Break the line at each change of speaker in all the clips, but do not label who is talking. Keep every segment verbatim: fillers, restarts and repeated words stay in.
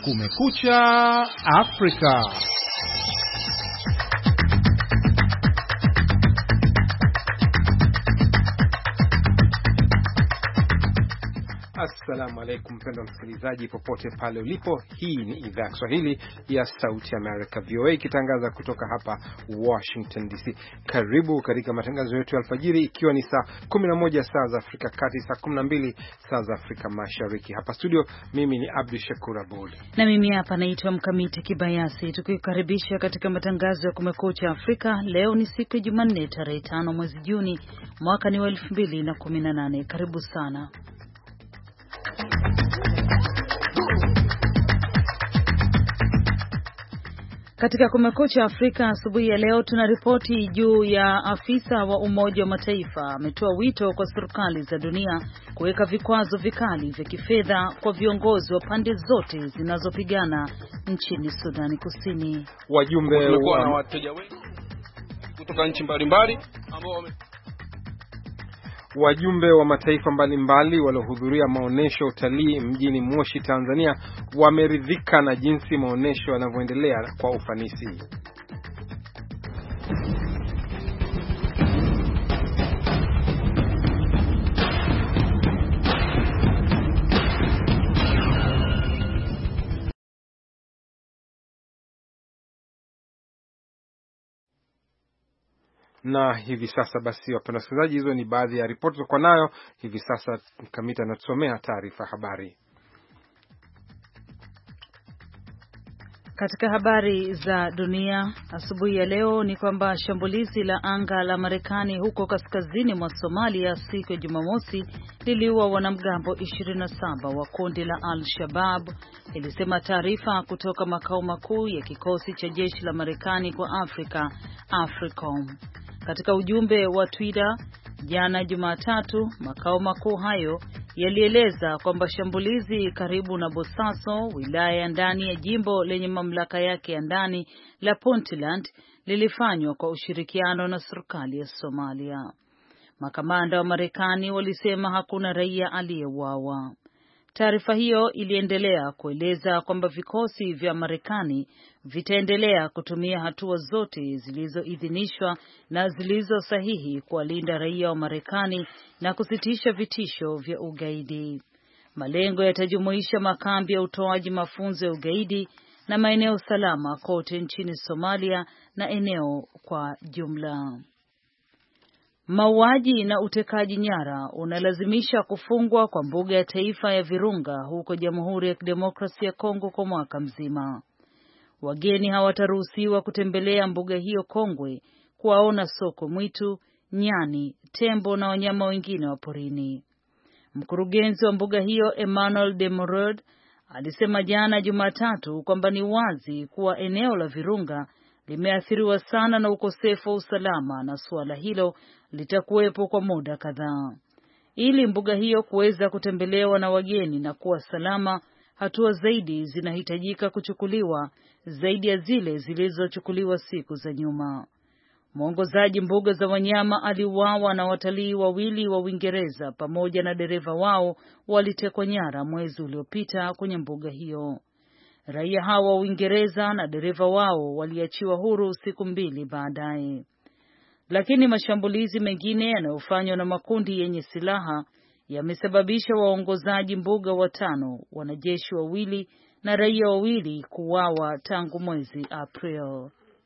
Kumekucha Afrika. Assalamu alaikum mpendwa msikilizaji popote pale ulipo. Hii ni idhaa ya Kiswahili ya Sauti America V O A ikitangaza kutoka hapa Washington D C. Karibu katika matangazo yetu ya alfajiri, ikiwa ni saa kumi na moja saa za Afrika Kati, saa kumi na mbili saa za Afrika Mashariki. Hapa studio mimi ni Abdul Shakur Abud.
Na mimi hapa naitwa Mkamiti Kibayasi, tukikaribisha katika matangazo ya Kumekucha Afrika. Leo ni siku ya Jumanne, tarehe tano mwezi Juni, mwaka ni wa elfu mbili na kumi na nane. Karibu sana. Katika Kumekucha Afrika asubuhi ya leo tunaripoti juu ya afisa wa Umoja wa Mataifa ametoa wito kwa serikali za dunia kuweka vikwazo vikali vya kifedha kwa viongozi wa pande zote zinazopigana nchini Sudani Kusini.
Wajumbe wa wateja wengi kutoka nchi mbalimbali ambao wame
Wajumbe wa mataifa mbalimbali waliohudhuria maonesho utalii mjini Moshi, Tanzania, wameridhika na jinsi maonesho yanavyoendelea kwa ufanisi. Na hivi sasa basi, wapenda wasikilizaji, hizo ni baadhi ya ripoti za kwa nayo hivi sasa. Kamita anatusomea taarifa habari.
Katika habari za dunia asubuhi ya leo ni kwamba shambulizi la anga la Marekani huko kaskazini mwa Somalia siku ya Jumamosi liliua wanamgambo ishirini na saba wa kundi la Al-Shabaab, ilisema taarifa kutoka makao makuu ya kikosi cha jeshi la Marekani kwa Afrika, AFRICOM. Katika ujumbe wa Twitter jana Jumatatu, makao makuu hayo yalieleza kwamba shambulizi karibu na Bosaso, wilaya ya ndani ya jimbo lenye mamlaka yake ya ndani la Puntland, lilifanywa kwa ushirikiano na serikali ya Somalia. Makamanda wa Marekani walisema hakuna raia aliyeuawa. Taarifa hiyo iliendelea kueleza kwamba vikosi vya Marekani vitaendelea kutumia hatua zote zilizoidhinishwa na zilizo sahihi kuwalinda raia wa Marekani na kusitisha vitisho vya ugaidi. Malengo yatajumuisha makambi ya utoaji mafunzo ya ugaidi na maeneo salama kote nchini Somalia na eneo kwa jumla. Mauaji na utekaji nyara unalazimisha kufungwa kwa mbuga ya taifa ya Virunga huko Jamhuri ya Kidemokrasia ya Kongo kwa mwaka mzima. Wageni hawataruhusiwa kutembelea mbuga hiyo kongwe kuwaona soko mwitu, nyani, tembo na wanyama wengine wa porini. Mkurugenzi wa mbuga hiyo Emmanuel Demorod alisema jana Jumatatu kwamba ni wazi kuwa eneo la Virunga limeathiriwa sana na ukosefu wa usalama na suala hilo litakuwepo kwa muda kadhaa. Ili mbuga hiyo kuweza kutembelewa na wageni na kuwa salama, hatua zaidi zinahitajika kuchukuliwa zaidi ya zile zilizochukuliwa siku za nyuma. Mwongozaji mbuga za wanyama aliuawa na watalii wawili wa Uingereza pamoja na dereva wao walitekwa nyara mwezi uliopita kwenye mbuga hiyo. Raia hao wa Uingereza na dereva wao waliachiwa huru siku mbili baadaye. Lakini mashambulizi mengine yanayofanywa na makundi yenye silaha yamesababisha waongozaji mbuga watano, wanajeshi wawili na raia wawili kuuawa tangu mwezi April.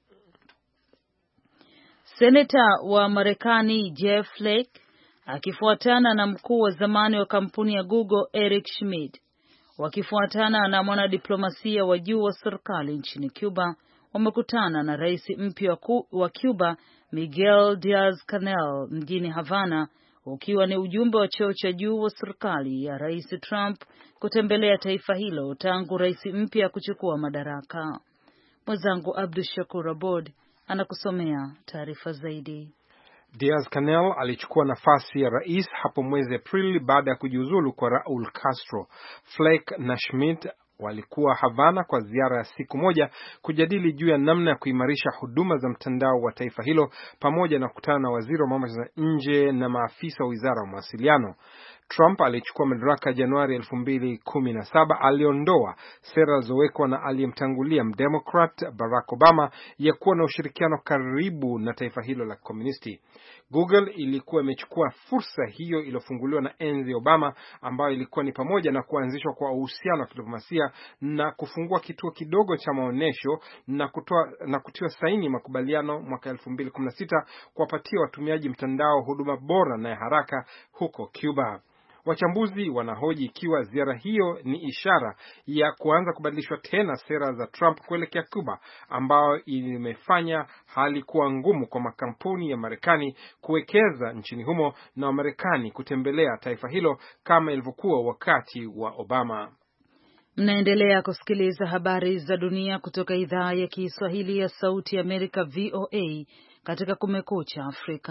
Seneta wa Marekani Jeff Flake akifuatana na mkuu wa zamani wa kampuni ya Google Eric Schmidt, wakifuatana na mwanadiplomasia wa juu wa serikali nchini Cuba, wamekutana na rais mpya wa Cuba Miguel Diaz-Canel mjini Havana, ukiwa ni ujumbe wa cheo cha juu wa serikali ya Rais Trump kutembelea taifa hilo tangu rais mpya kuchukua madaraka. Mwenzangu Abdul Shakur Abud anakusomea taarifa zaidi.
Diaz-Canel alichukua nafasi ya rais hapo mwezi Aprili baada ya kujiuzulu kwa Raul Castro. Flake na Schmidt walikuwa Havana kwa ziara ya siku moja kujadili juu ya namna ya kuimarisha huduma za mtandao wa taifa hilo pamoja na kukutana na waziri wa mambo ya nje na maafisa wa wizara ya mawasiliano. Trump alichukua madaraka Januari elfu mbili kumi na saba, aliondoa sera zilizowekwa na aliyemtangulia mdemokrat Barack Obama ya kuwa na ushirikiano karibu na taifa hilo la komunisti. Google ilikuwa imechukua fursa hiyo iliyofunguliwa na enzi Obama, ambayo ilikuwa ni pamoja na kuanzishwa kwa uhusiano wa kidiplomasia na kufungua kituo kidogo cha maonesho na kutoa na kutiwa saini makubaliano mwaka elfu mbili kumi na sita kuwapatia watumiaji mtandao huduma bora na ya haraka huko Cuba. Wachambuzi wanahoji ikiwa ziara hiyo ni ishara ya kuanza kubadilishwa tena sera za Trump kuelekea Cuba, ambao imefanya hali kuwa ngumu kwa makampuni ya Marekani kuwekeza nchini humo na Wamarekani kutembelea taifa hilo kama ilivyokuwa wakati wa Obama.
Mnaendelea kusikiliza habari za dunia kutoka idhaa ya Kiswahili ya Sauti ya Amerika V O A katika Kumekucha Afrika.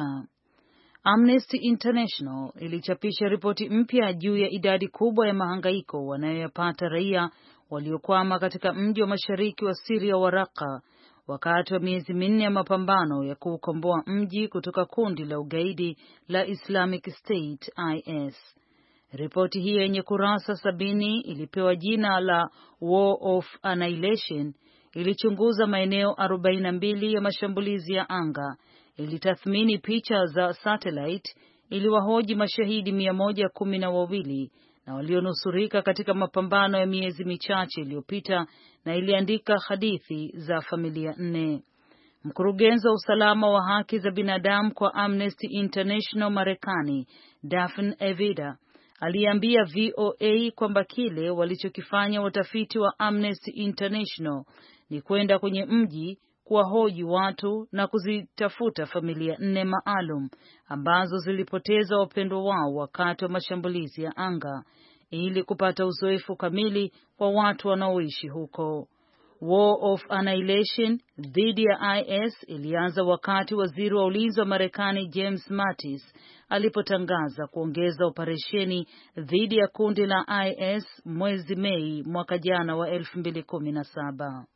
Amnesty International ilichapisha ripoti mpya juu ya idadi kubwa ya mahangaiko wanayoyapata raia waliokwama katika mji wa mashariki wa Syria wa Raqqa wakati wa miezi minne ya mapambano ya kuukomboa mji kutoka kundi la ugaidi la Islamic State I S. Ripoti hiyo yenye kurasa sabini ilipewa jina la War of Annihilation. Ilichunguza maeneo arobaini na mbili ya mashambulizi ya anga, ilitathmini picha za satellite, iliwahoji mashahidi mia moja kumi na wawili na walionusurika katika mapambano ya miezi michache iliyopita, na iliandika hadithi za familia nne. Mkurugenzi wa usalama wa haki za binadamu kwa Amnesty International Marekani, Daphne Evida, aliambia V O A kwamba kile walichokifanya watafiti wa Amnesty International ni kwenda kwenye mji kuwahoji watu na kuzitafuta familia nne maalum ambazo zilipoteza wapendwa wao wakati wa mashambulizi ya anga ili kupata uzoefu kamili wa watu wanaoishi huko. War of Annihilation dhidi ya I S ilianza wakati waziri wa ulinzi wa Marekani James Mattis alipotangaza kuongeza operesheni dhidi ya kundi la I S mwezi Mei mwaka jana wa elfu mbili kumi na saba.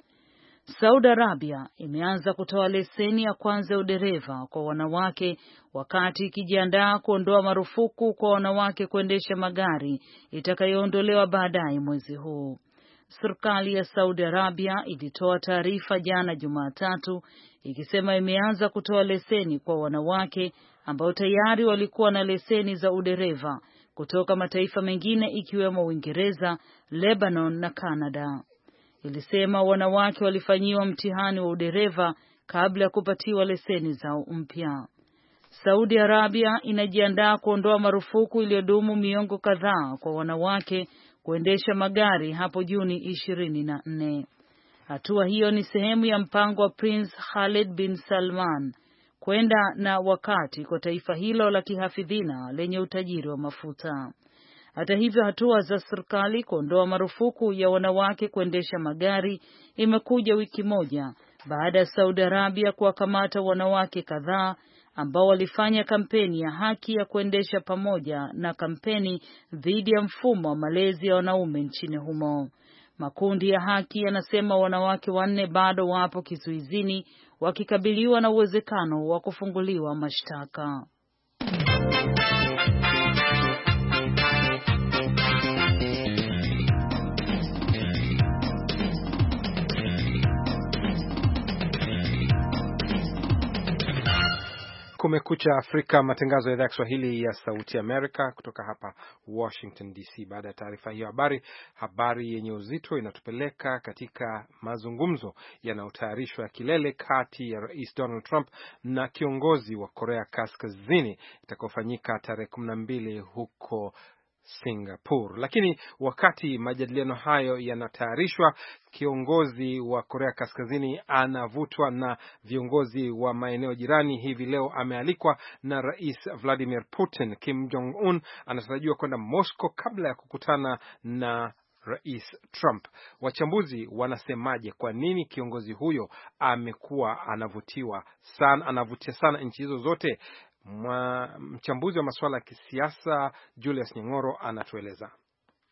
Saudi Arabia imeanza kutoa leseni ya kwanza ya udereva kwa wanawake wakati ikijiandaa kuondoa marufuku kwa wanawake kuendesha magari itakayoondolewa baadaye mwezi huu. Serikali ya Saudi Arabia ilitoa taarifa jana Jumatatu ikisema imeanza kutoa leseni kwa wanawake ambao tayari walikuwa na leseni za udereva kutoka mataifa mengine ikiwemo Uingereza, Lebanon na Canada. Ilisema wanawake walifanyiwa mtihani wa udereva kabla ya kupatiwa leseni zao mpya. Saudi Arabia inajiandaa kuondoa marufuku iliyodumu miongo kadhaa kwa wanawake kuendesha magari hapo Juni ishirini na nne. Hatua hiyo ni sehemu ya mpango wa Prince Khalid bin Salman kwenda na wakati kwa taifa hilo la kihafidhina lenye utajiri wa mafuta. Hata hivyo, hatua za serikali kuondoa marufuku ya wanawake kuendesha magari imekuja wiki moja baada ya Saudi Arabia kuwakamata wanawake kadhaa ambao walifanya kampeni ya haki ya kuendesha pamoja na kampeni dhidi ya mfumo wa malezi ya wanaume nchini humo. Makundi ya haki yanasema wanawake wanne bado wapo kizuizini wakikabiliwa na uwezekano wa kufunguliwa mashtaka.
Kumekucha Afrika, matangazo ya idhaa ya Kiswahili ya Sauti Amerika kutoka hapa Washington D C. Baada ya taarifa hiyo habari, habari yenye uzito inatupeleka katika mazungumzo yanayotayarishwa ya kilele kati ya Rais Donald Trump na kiongozi wa Korea Kaskazini itakayofanyika tarehe kumi na mbili huko Singapore. Lakini wakati majadiliano hayo yanatayarishwa, kiongozi wa Korea Kaskazini anavutwa na viongozi wa maeneo jirani. Hivi leo amealikwa na Rais Vladimir Putin. Kim Jong Un anatarajiwa kwenda Moscow kabla ya kukutana na Rais Trump. Wachambuzi wanasemaje? Kwa nini kiongozi huyo amekuwa anavutiwa sana, anavutia sana nchi hizo zote? Mwa, mchambuzi wa masuala ya kisiasa Julius Nyang'oro anatueleza.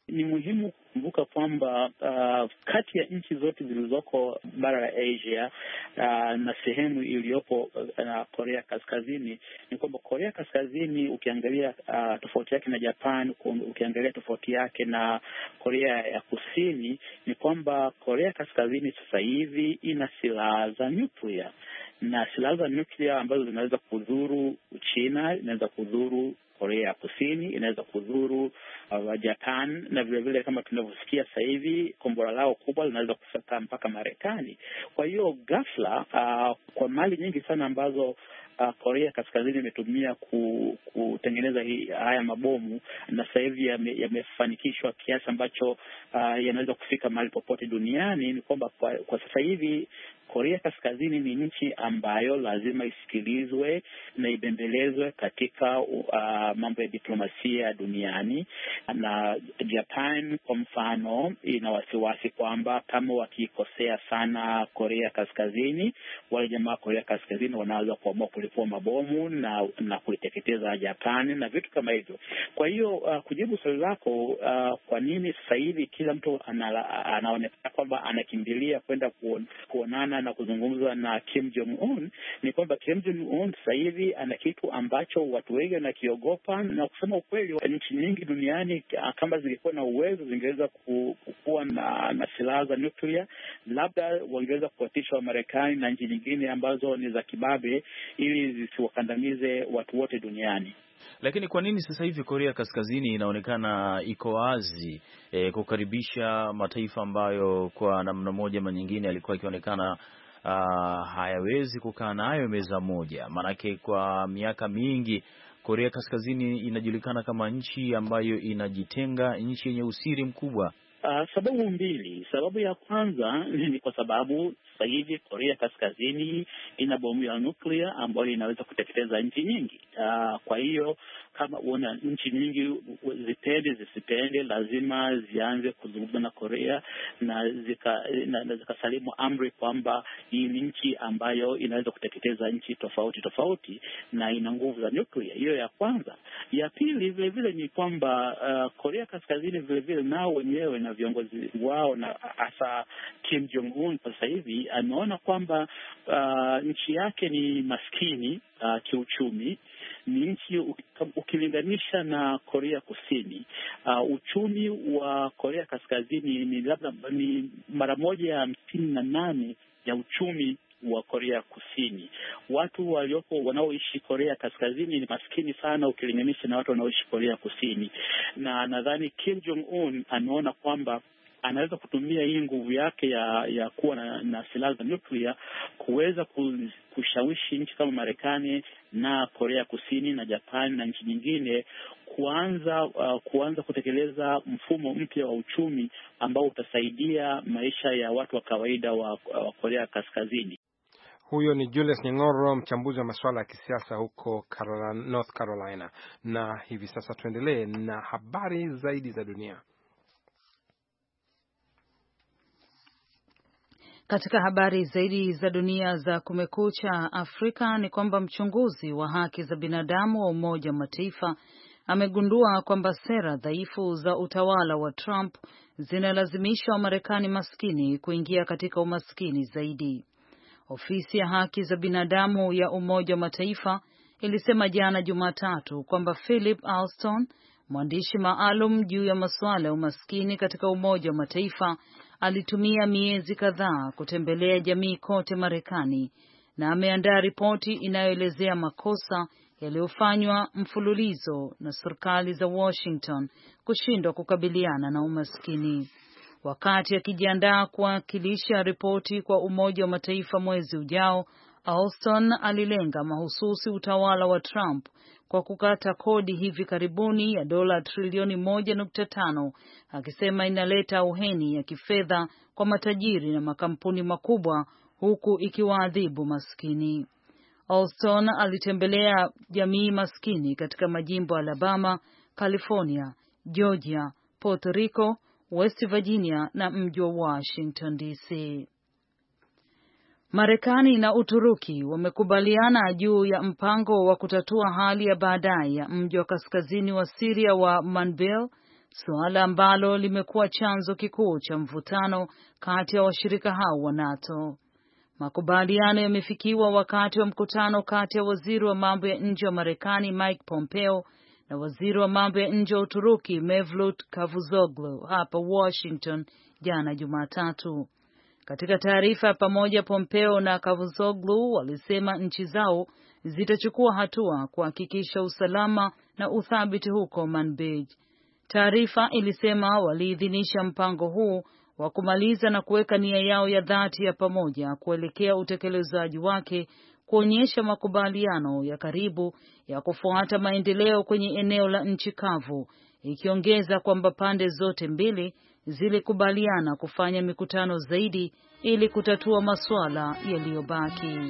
Ni muhimu kukumbuka kwamba uh, kati ya nchi zote zilizoko bara la Asia uh, na sehemu iliyopo uh, Korea Kaskazini, ni kwamba Korea Kaskazini ukiangalia uh, tofauti yake na Japan, ukiangalia tofauti yake na Korea ya Kusini, ni kwamba Korea Kaskazini sasa hivi ina silaha za nuclear, na silaha za nuclear ambazo zinaweza kudhuru China, inaweza kudhuru Korea ya Kusini, inaweza kudhuru uh, Japan, na vile vile kama tunavyosikia sasa hivi kombora lao kubwa linaweza kufika mpaka Marekani. Kwa hiyo ghafla uh, kwa mali nyingi sana ambazo Uh, Korea Kaskazini imetumia ku, kutengeneza hii, haya mabomu, na sasa hivi yamefanikishwa ya kiasi ambacho uh, yanaweza kufika mahali popote duniani, ni kwamba kwa, kwa sasa hivi Korea Kaskazini ni nchi ambayo lazima isikilizwe na ibembelezwe katika uh, mambo ya diplomasia duniani. Na Japan kwa mfano ina wasiwasi kwamba kama wakikosea sana Korea Kaskazini, wale jamaa Korea Kaskazini wanaweza kuamua kulipua mabomu na na kuiteketeza Japan na vitu kama hivyo. Kwa hiyo uh, kujibu swali lako, uh, kwa nini sasa hivi kila mtu anaonekana kwamba anakimbilia kwenda kuon, kuonana na kuzungumza na Kim Jong Un, ni kwamba Kim Jong Un sasa hivi ana kitu ambacho watu wengi wanakiogopa, na kusema ukweli, nchi nyingi duniani kama zingekuwa na uwezo zingeweza kuwa na, na silaha za nuclear, labda wangeweza kuwatisha wa Marekani na nchi nyingine ambazo ni za kibabe ili zisiwakandamize watu wote duniani.
Lakini kwa nini sasa hivi Korea Kaskazini inaonekana iko wazi e, kukaribisha mataifa ambayo kwa namna moja ama nyingine alikuwa ikionekana uh, hayawezi kukaa nayo meza moja? Maanake kwa miaka mingi Korea Kaskazini inajulikana kama nchi ambayo inajitenga, nchi yenye usiri mkubwa.
Uh, sababu mbili. Sababu ya kwanza ni kwa sababu sasa hivi Korea Kaskazini ina bomu ya nuclear ambayo inaweza kuteketeza nchi nyingi. Uh, kwa hiyo kama una nchi nyingi zipende zisipende, lazima zianze kuzungumza na Korea na zika na, na zikasalimu amri kwamba hii ni nchi ambayo inaweza kuteketeza nchi tofauti tofauti na ina nguvu za nuclear. Hiyo ya kwanza. Ya pili vile vile ni kwamba uh, Korea Kaskazini vile vile nao wenyewe na viongozi wao na hasa Kim Jong Un sasa hivi ameona kwamba uh, nchi yake ni maskini uh, kiuchumi, ni nchi ukilinganisha na Korea Kusini. Uh, uchumi wa Korea Kaskazini ni labda ni mara moja ya hamsini na nane ya uchumi wa Korea Kusini. Watu waliopo wanaoishi Korea Kaskazini ni maskini sana ukilinganisha na watu wanaoishi Korea Kusini, na nadhani Kim Jong Un ameona kwamba anaweza kutumia hii nguvu yake ya ya kuwa na, na silaha za nuclear kuweza kushawishi nchi kama Marekani na Korea Kusini na Japan na nchi nyingine kuanza uh, kuanza kutekeleza mfumo mpya wa uchumi ambao utasaidia maisha ya watu wa kawaida wa, wa Korea Kaskazini.
Huyo ni Julius Nyang'oro, mchambuzi wa masuala ya kisiasa huko Carolina, North Carolina. Na hivi sasa tuendelee na habari zaidi za dunia.
Katika habari zaidi za dunia za Kumekucha Afrika ni kwamba mchunguzi wa haki za binadamu wa Umoja wa Mataifa amegundua kwamba sera dhaifu za utawala wa Trump zinalazimisha Wamarekani maskini kuingia katika umaskini zaidi. Ofisi ya haki za binadamu ya Umoja wa Mataifa ilisema jana Jumatatu kwamba Philip Alston, mwandishi maalum juu ya masuala ya umaskini katika Umoja wa Mataifa, alitumia miezi kadhaa kutembelea jamii kote Marekani na ameandaa ripoti inayoelezea makosa yaliyofanywa mfululizo na serikali za Washington kushindwa kukabiliana na umaskini. Wakati akijiandaa kuwakilisha ripoti kwa Umoja wa Mataifa mwezi ujao, Alston alilenga mahususi utawala wa Trump kwa kukata kodi hivi karibuni ya dola trilioni moja nukta tano, akisema inaleta auheni ya kifedha kwa matajiri na makampuni makubwa huku ikiwaadhibu maskini. Alston alitembelea jamii maskini katika majimbo Alabama, California, Georgia, Puerto Rico, West Virginia na mji wa Washington D C. Marekani na Uturuki wamekubaliana juu ya mpango wa kutatua hali ya baadaye ya mji wa kaskazini wa Syria wa Manbij, suala ambalo limekuwa chanzo kikuu cha mvutano kati ya washirika hao wa NATO. Makubaliano yamefikiwa wakati wa mkutano kati ya waziri wa mambo ya nje wa Marekani Mike Pompeo na waziri wa mambo ya nje wa Uturuki Mevlut Cavusoglu hapa Washington jana Jumatatu. Katika taarifa ya pamoja, Pompeo na Cavusoglu walisema nchi zao zitachukua hatua kuhakikisha usalama na uthabiti huko Manbij. Taarifa ilisema waliidhinisha mpango huu wa kumaliza na kuweka nia yao ya dhati ya pamoja kuelekea utekelezaji wake, kuonyesha makubaliano ya karibu ya kufuata maendeleo kwenye eneo la nchi kavu, ikiongeza kwamba pande zote mbili zilikubaliana kufanya mikutano zaidi ili kutatua masuala yaliyobaki.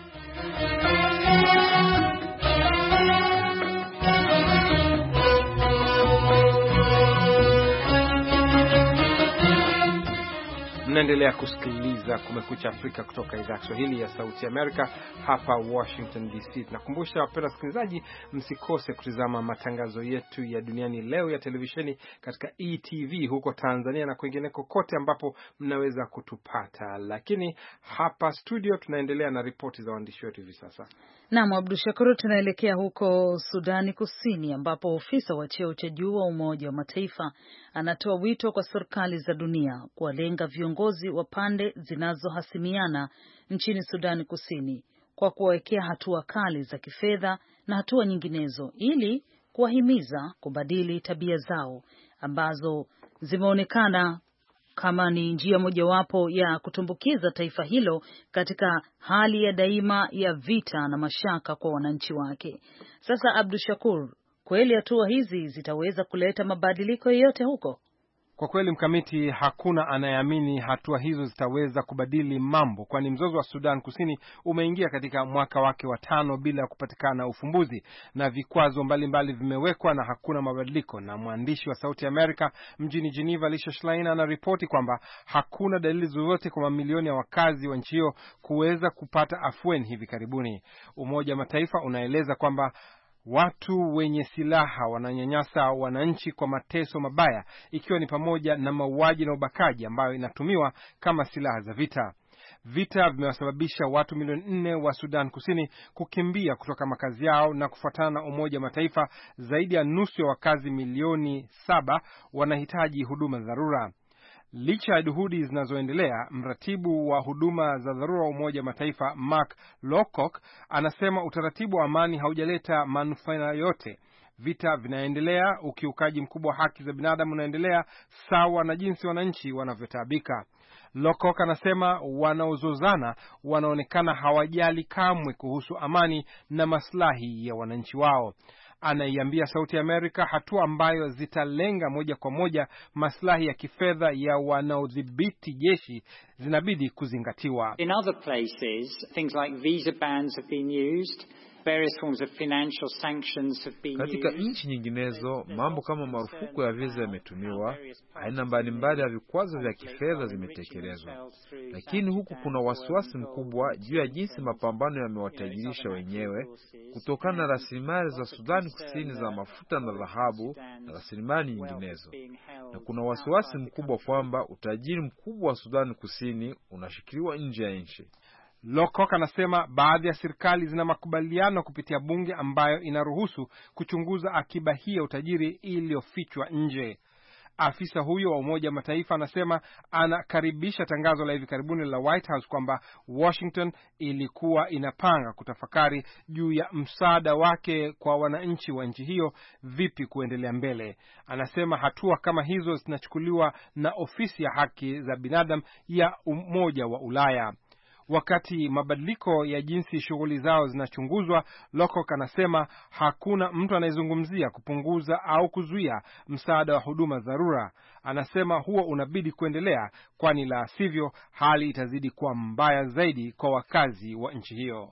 Mnaendelea kusikiliza Kumekucha Afrika kutoka idhaa ya Kiswahili ya Sauti Amerika hapa Washington D C. Tunakumbusha wapenda wasikilizaji, msikose kutizama matangazo yetu ya duniani leo ya televisheni katika E T V huko Tanzania na kwingineko kote ambapo mnaweza kutupata. Lakini hapa studio tunaendelea na ripoti za waandishi wetu hivi sasa.
Naam, Abdul Shakuru, tunaelekea huko Sudani Kusini ambapo ofisa wa cheo cha juu wa Umoja wa Mataifa anatoa wito kwa serikali za dunia kuwalenga viongozi wa pande zinazohasimiana nchini Sudani Kusini kwa kuwawekea hatua kali za kifedha na hatua nyinginezo ili kuwahimiza kubadili tabia zao ambazo zimeonekana kama ni njia mojawapo ya kutumbukiza taifa hilo katika hali ya daima ya vita na mashaka kwa wananchi wake. Sasa Abdul Shakur, kweli hatua hizi zitaweza kuleta mabadiliko yoyote huko?
Kwa kweli Mkamiti, hakuna anayeamini hatua hizo zitaweza kubadili mambo, kwani mzozo wa Sudan Kusini umeingia katika mwaka wake wa tano bila kupatikana ufumbuzi, na vikwazo mbalimbali vimewekwa na hakuna mabadiliko. Na mwandishi wa Sauti Amerika mjini Geneva, Lisha Schlein, anaripoti kwamba hakuna dalili zozote kwa mamilioni ya wakazi wa nchi hiyo kuweza kupata afueni hivi karibuni. Umoja wa Mataifa unaeleza kwamba watu wenye silaha wananyanyasa wananchi kwa mateso mabaya, ikiwa ni pamoja na mauaji na ubakaji ambayo inatumiwa kama silaha za vita. Vita vimewasababisha watu milioni nne wa Sudan Kusini kukimbia kutoka makazi yao, na kufuatana na Umoja wa Mataifa zaidi ya nusu ya wakazi milioni saba wanahitaji huduma za dharura. Licha ya juhudi zinazoendelea, mratibu wa huduma za dharura wa Umoja wa Mataifa Mark Lowcock anasema utaratibu wa amani haujaleta manufaa yote. Vita vinaendelea, ukiukaji mkubwa wa haki za binadamu unaendelea sawa na jinsi wananchi wanavyotaabika. Lowcock anasema wanaozozana wanaonekana hawajali kamwe kuhusu amani na maslahi ya wananchi wao. Anaiambia Sauti ya Amerika hatua ambayo zitalenga moja kwa moja maslahi ya kifedha ya wanaodhibiti jeshi zinabidi kuzingatiwa.
In other places, things like visa bans have been used. Various forms of financial sanctions have been
Katika
used.
nchi nyinginezo, mambo kama marufuku ya visa yametumiwa, aina mbalimbali ya vikwazo vya kifedha zimetekelezwa. Lakini huku kuna wasiwasi mkubwa juu ya jinsi mapambano yamewatajirisha wenyewe kutokana na rasilimali za Sudani Kusini za mafuta na dhahabu na rasilimali nyinginezo. Na kuna wasiwasi mkubwa kwamba utajiri mkubwa wa Sudani Kusini unashikiliwa nje ya nchi.
Lowcock anasema baadhi ya serikali zina makubaliano kupitia bunge ambayo inaruhusu kuchunguza akiba hii ya utajiri iliyofichwa nje. Afisa huyo wa Umoja wa Mataifa anasema anakaribisha tangazo la hivi karibuni la White House kwamba Washington ilikuwa inapanga kutafakari juu ya msaada wake kwa wananchi wa nchi hiyo vipi kuendelea mbele. Anasema hatua kama hizo zinachukuliwa na ofisi ya haki za binadamu ya Umoja wa Ulaya. Wakati mabadiliko ya jinsi shughuli zao zinachunguzwa, Lowcock anasema hakuna mtu anayezungumzia kupunguza au kuzuia msaada wa huduma dharura. Anasema huo unabidi kuendelea, kwani la sivyo hali itazidi kuwa mbaya zaidi kwa wakazi wa nchi hiyo.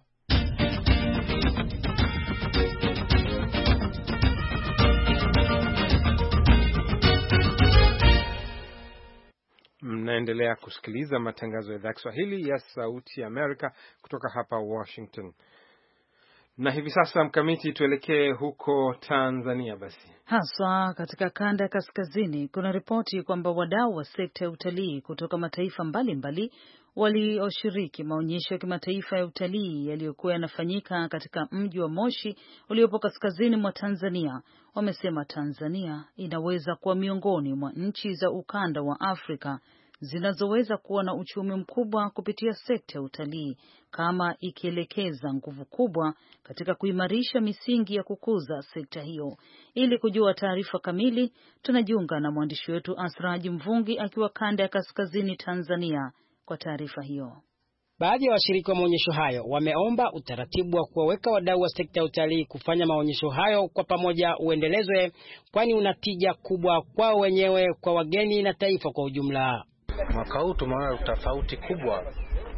Mnaendelea kusikiliza matangazo ya idhaa Kiswahili ya Sauti ya Amerika kutoka hapa Washington. Na hivi sasa mkamiti, tuelekee huko Tanzania basi.
Haswa katika kanda ya kaskazini kuna ripoti kwamba wadau wa sekta ya utalii kutoka mataifa mbalimbali walioshiriki maonyesho ya kimataifa ya utalii yaliyokuwa yanafanyika katika mji wa Moshi uliopo kaskazini mwa Tanzania wamesema Tanzania inaweza kuwa miongoni mwa nchi za ukanda wa Afrika zinazoweza kuwa na uchumi mkubwa kupitia sekta ya utalii kama ikielekeza nguvu kubwa katika kuimarisha misingi ya kukuza sekta hiyo. Ili kujua taarifa kamili, tunajiunga na mwandishi wetu Asraji Mvungi akiwa kanda ya kaskazini Tanzania kwa taarifa hiyo.
Baadhi ya washiriki wa maonyesho hayo wameomba utaratibu wa kuwaweka wadau wa sekta ya utalii kufanya maonyesho hayo kwa pamoja uendelezwe, kwani una tija kubwa kwao wenyewe, kwa wageni na taifa kwa ujumla.
Mwaka huu tumeona tofauti kubwa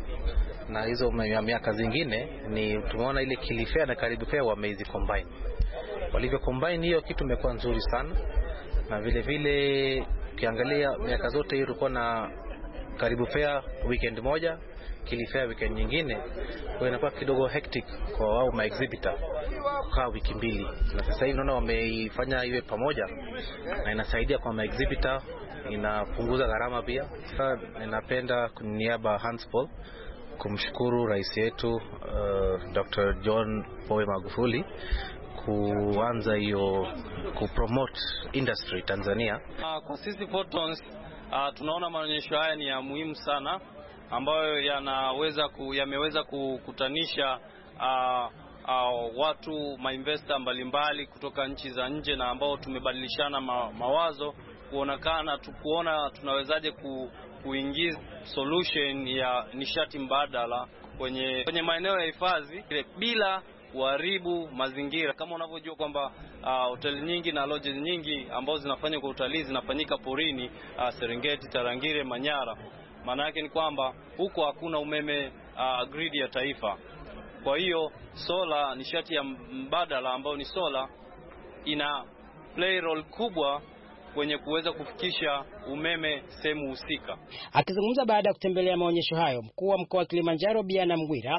na hizo miaka zingine, ni tumeona ile Kili Fair na Karibu Fair wamezi combine. Walivyo combine hiyo kitu imekuwa nzuri sana, na vile vile ukiangalia miaka zote hiyo tulikuwa na Karibu Fair weekend moja, Kili Fair weekend nyingine, kwa inakuwa kidogo hectic kwa wao ma exhibitor kwa wiki mbili. Na sasa hivi naona wameifanya iwe pamoja na inasaidia kwa ma exhibitor, inapunguza gharama pia. Sasa ninapenda niaba Hanspol kumshukuru rais yetu uh, Doctor John Pombe Magufuli kuanza hiyo kupromote industry Tanzania.
Uh, kwa sisi Photons uh, tunaona maonyesho haya ni ya muhimu sana, ambayo yanaweza ku, yameweza kukutanisha uh, uh, watu mainvestor mbalimbali kutoka nchi za nje, na ambao tumebadilishana ma, mawazo kuonekana tukuona tunawezaje ku, kuingiza solution ya nishati mbadala kwenye kwenye maeneo ya hifadhi bila kuharibu mazingira. Kama unavyojua kwamba uh, hoteli nyingi na lodges nyingi ambazo zinafanya kwa utalii zinafanyika porini, uh, Serengeti, Tarangire, Manyara. Maana yake ni kwamba huko hakuna umeme uh, grid ya taifa. Kwa hiyo sola, nishati ya mbadala ambayo ni sola, ina play role kubwa kwenye kuweza kufikisha umeme sehemu husika.
Akizungumza baada ya kutembelea maonyesho hayo, mkuu wa mkoa wa Kilimanjaro Biana Mgwira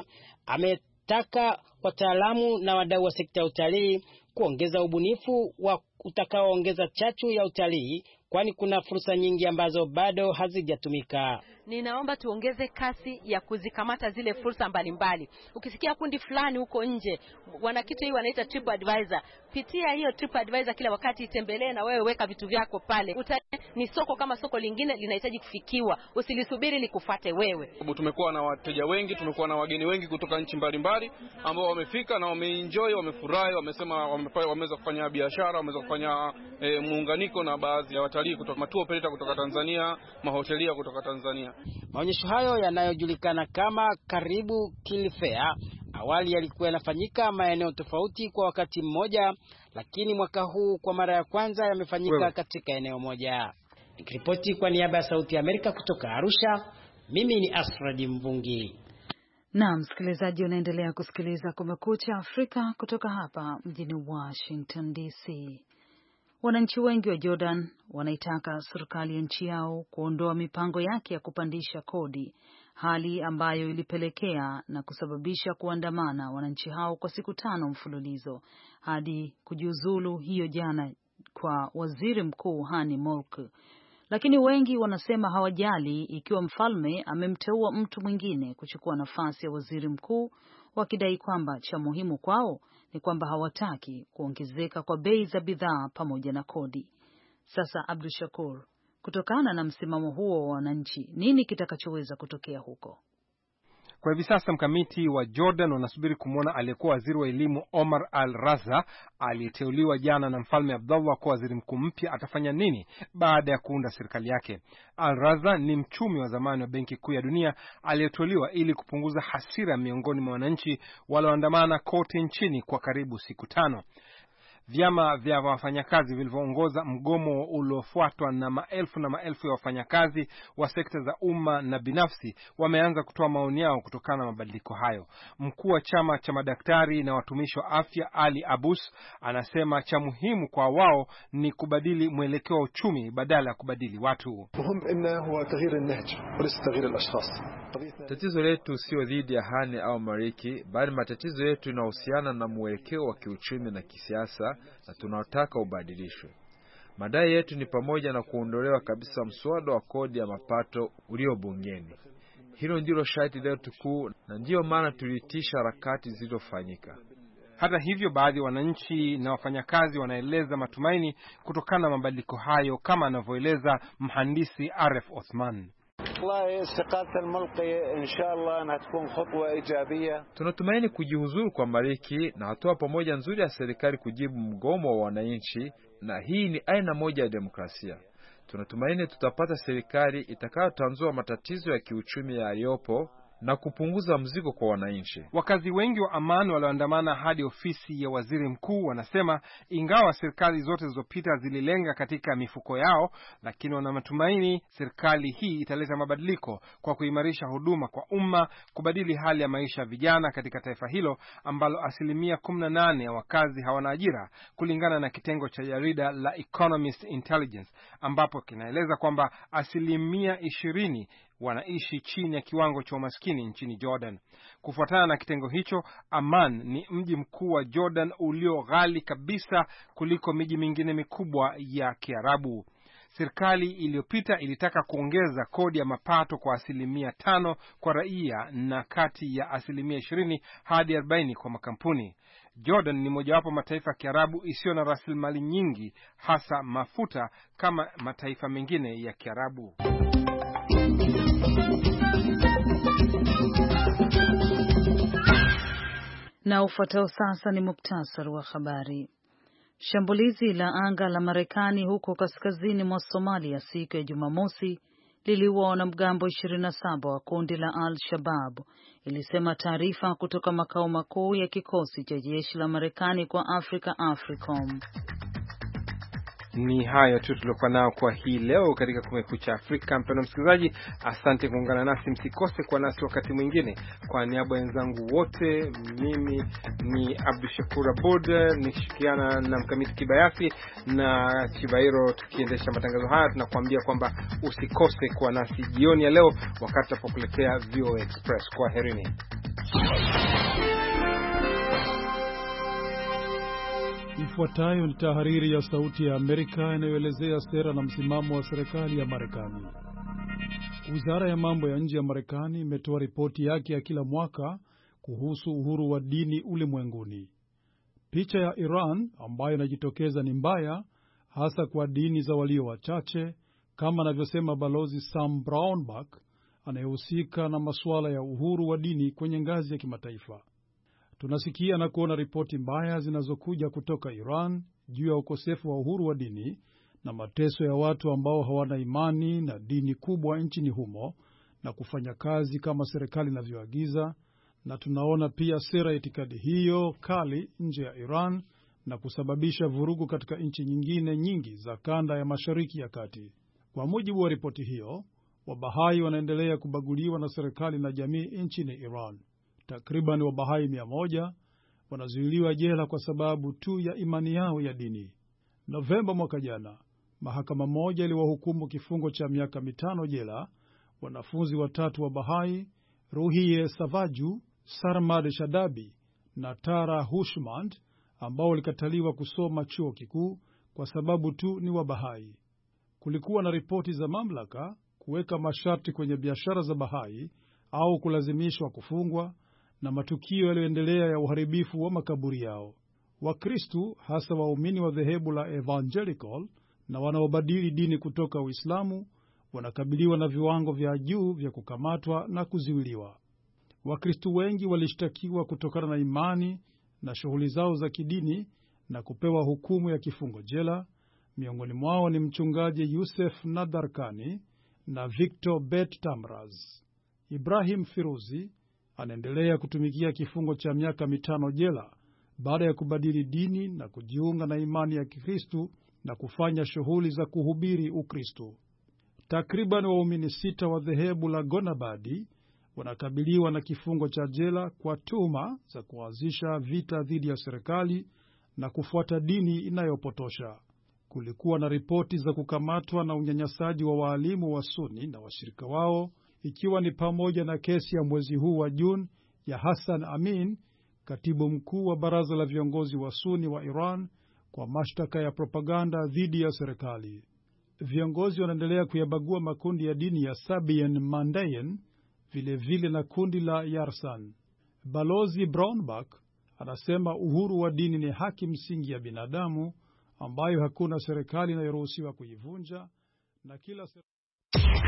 ametaka wataalamu na wadau wa sekta ya utalii kuongeza ubunifu wa utakaoongeza chachu ya utalii, kwani kuna fursa nyingi ambazo bado hazijatumika.
Ninaomba tuongeze kasi ya kuzikamata zile fursa mbalimbali. Ukisikia kundi fulani huko nje wana kitu hii wanaita trip advisor, pitia hiyo trip advisor kila wakati, itembelee na wewe weka vitu vyako pale. Uta, ni soko kama soko lingine, linahitaji kufikiwa, usilisubiri likufuate wewe.
Tumekuwa na wateja wengi, tumekuwa na wageni wengi kutoka nchi mbalimbali ambao wamefika na wameenjoy, wamefurahi, wamesema wameweza kufanya biashara, wameweza kufanya e, muunganiko na baadhi ya watalii kutoka matuo operator kutoka Tanzania, mahotelia kutoka Tanzania.
Maonyesho hayo yanayojulikana kama Karibu Kili Fair awali yalikuwa yanafanyika maeneo tofauti kwa wakati mmoja, lakini mwaka huu kwa mara ya kwanza yamefanyika Wewe. katika eneo moja. Nikiripoti kwa niaba ya Sauti ya Amerika kutoka Arusha, mimi ni Asradi Mvungi.
Na msikilizaji, unaendelea kusikiliza Kumekucha Afrika kutoka hapa mjini Washington D C. Wananchi wengi wa Jordan wanaitaka serikali ya nchi yao kuondoa mipango yake ya kupandisha kodi, hali ambayo ilipelekea na kusababisha kuandamana wananchi hao kwa siku tano mfululizo hadi kujiuzulu hiyo jana kwa waziri mkuu Hani Molk. Lakini wengi wanasema hawajali ikiwa mfalme amemteua mtu mwingine kuchukua nafasi ya waziri mkuu, wakidai kwamba cha muhimu kwao ni kwamba hawataki kuongezeka kwa bei za bidhaa pamoja na kodi. Sasa Abdul Shakur, kutokana na msimamo huo wa wananchi, nini kitakachoweza kutokea huko?
Kwa hivi sasa mkamiti wa Jordan wanasubiri kumwona aliyekuwa waziri wa elimu Omar Al-Raza aliyeteuliwa jana na mfalme Abdullah kuwa waziri mkuu mpya atafanya nini baada ya kuunda serikali yake. Al-Raza ni mchumi wa zamani wa Benki Kuu ya Dunia aliyeteuliwa ili kupunguza hasira miongoni mwa wananchi walioandamana kote nchini kwa karibu siku tano. Vyama vya wafanyakazi vilivyoongoza mgomo uliofuatwa na maelfu na maelfu ya wafanyakazi wa sekta za umma na binafsi wameanza kutoa maoni yao kutokana na mabadiliko hayo. Mkuu wa chama cha madaktari na watumishi wa afya Ali Abus anasema cha muhimu kwa wao ni kubadili mwelekeo wa uchumi badala ya kubadili watu.
Tatizo letu sio dhidi ya Hani au Mariki, bali matatizo yetu yanahusiana na mwelekeo wa kiuchumi na kisiasa, na tunaotaka ubadilishwe. Madai yetu ni pamoja na kuondolewa kabisa mswada wa kodi ya mapato ulio bungeni. Hilo ndilo sharti letu kuu, na ndiyo maana tulitisha harakati zilizofanyika.
Hata hivyo, baadhi ya wananchi na wafanyakazi wanaeleza matumaini kutokana na mabadiliko hayo, kama anavyoeleza mhandisi Aref Othman.
Tunatumaini kujihuzuru kwa Mariki na hatua pamoja nzuri ya serikali kujibu mgomo wa wananchi, na hii ni aina moja ya demokrasia. Tunatumaini tutapata serikali itakayotanzua matatizo ya kiuchumi yaliyopo na kupunguza mzigo kwa wananchi.
Wakazi wengi wa Amman walioandamana hadi ofisi ya waziri mkuu wanasema ingawa serikali zote zilizopita zililenga katika mifuko yao, lakini wana matumaini serikali hii italeta mabadiliko kwa kuimarisha huduma kwa umma, kubadili hali ya maisha ya vijana katika taifa hilo ambalo asilimia kumi na nane ya wakazi hawana ajira, kulingana na kitengo cha jarida la Economist Intelligence, ambapo kinaeleza kwamba asilimia ishirini wanaishi chini ya kiwango cha umaskini nchini Jordan. Kufuatana na kitengo hicho, Amman ni mji mkuu wa Jordan ulio ghali kabisa kuliko miji mingine mikubwa ya Kiarabu. Serikali iliyopita ilitaka kuongeza kodi ya mapato kwa asilimia tano kwa raia na kati ya asilimia ishirini hadi arobaini kwa makampuni. Jordan ni mojawapo mataifa ya Kiarabu isiyo na rasilimali nyingi, hasa mafuta, kama mataifa mengine ya Kiarabu.
Na ufuatao sasa ni muktasari wa habari. Shambulizi la anga la Marekani huko kaskazini mwa Somalia siku ya Jumamosi liliua wanamgambo ishirini na saba wa kundi la Al-Shabaab, ilisema taarifa kutoka makao makuu ya kikosi cha jeshi la Marekani kwa Afrika, AFRICOM.
Ni hayo tu tuliokuwa nao kwa hii leo katika Kumekucha Afrika. Mpendwa msikilizaji, asante kuungana nasi, msikose kwa nasi wakati mwingine. Kwa niaba ya wenzangu wote, mimi ni Abdul Shakur Abud nikishirikiana na Mkamiti Kibayasi na Chibairo tukiendesha matangazo haya, tunakuambia kwamba usikose kwa nasi jioni ya leo wakati tunapokuletea V O A Express. Kwa herini.
Ifuatayo ni tahariri ya Sauti ya Amerika inayoelezea sera na msimamo wa serikali ya Marekani. Wizara ya mambo ya nje ya Marekani imetoa ripoti yake ya kila mwaka kuhusu uhuru wa dini ulimwenguni. Picha ya Iran ambayo inajitokeza ni mbaya, hasa kwa dini za walio wachache, kama anavyosema Balozi Sam Brownback anayehusika na masuala ya uhuru wa dini kwenye ngazi ya kimataifa. Tunasikia na kuona ripoti mbaya zinazokuja kutoka Iran juu ya ukosefu wa uhuru wa dini na mateso ya watu ambao hawana imani na dini kubwa nchini humo na kufanya kazi kama serikali inavyoagiza, na tunaona pia sera ya itikadi hiyo kali nje ya Iran na kusababisha vurugu katika nchi nyingine nyingi za kanda ya Mashariki ya Kati. Kwa mujibu wa ripoti hiyo, Wabahai wanaendelea kubaguliwa na serikali na jamii nchini Iran. Takriban Wabahai mia moja wanazuiliwa jela kwa sababu tu ya imani yao ya dini. Novemba mwaka jana, mahakama moja iliwahukumu kifungo cha miaka mitano jela wanafunzi watatu wa Bahai, Ruhiye Savaju, Sarmad Shadabi na Tara Hushmand, ambao walikataliwa kusoma chuo kikuu kwa sababu tu ni Wabahai. Kulikuwa na ripoti za mamlaka kuweka masharti kwenye biashara za Bahai au kulazimishwa kufungwa, na matukio yaliyoendelea ya uharibifu wa makaburi yao. Wakristu, hasa waumini wa dhehebu la Evangelical na wanaobadili dini kutoka Uislamu, wanakabiliwa na viwango vya juu vya kukamatwa na kuziwiliwa. Wakristu wengi walishtakiwa kutokana na imani na shughuli zao za kidini na kupewa hukumu ya kifungo jela. Miongoni mwao ni mchungaji Yusef Nadarkani na Victor Bet Tamraz. Ibrahim Firuzi anaendelea kutumikia kifungo cha miaka mitano jela baada ya kubadili dini na kujiunga na imani ya Kikristo na kufanya shughuli za kuhubiri Ukristo. Takriban waumini sita wa dhehebu la Gonabadi wanakabiliwa na kifungo cha jela kwa tuhuma za kuanzisha vita dhidi ya serikali na kufuata dini inayopotosha. Kulikuwa na ripoti za kukamatwa na unyanyasaji wa waalimu wa Sunni na washirika wao, ikiwa ni pamoja na kesi ya mwezi huu wa Juni ya Hassan Amin, katibu mkuu wa baraza la viongozi wa Sunni wa Iran, kwa mashtaka ya propaganda dhidi ya serikali. Viongozi wanaendelea kuyabagua makundi ya dini ya Sabian Mandaean, vile vile na kundi la Yarsan. Balozi Brownback anasema uhuru wa dini ni haki msingi ya binadamu ambayo hakuna serikali inayoruhusiwa kuivunja na kila serikali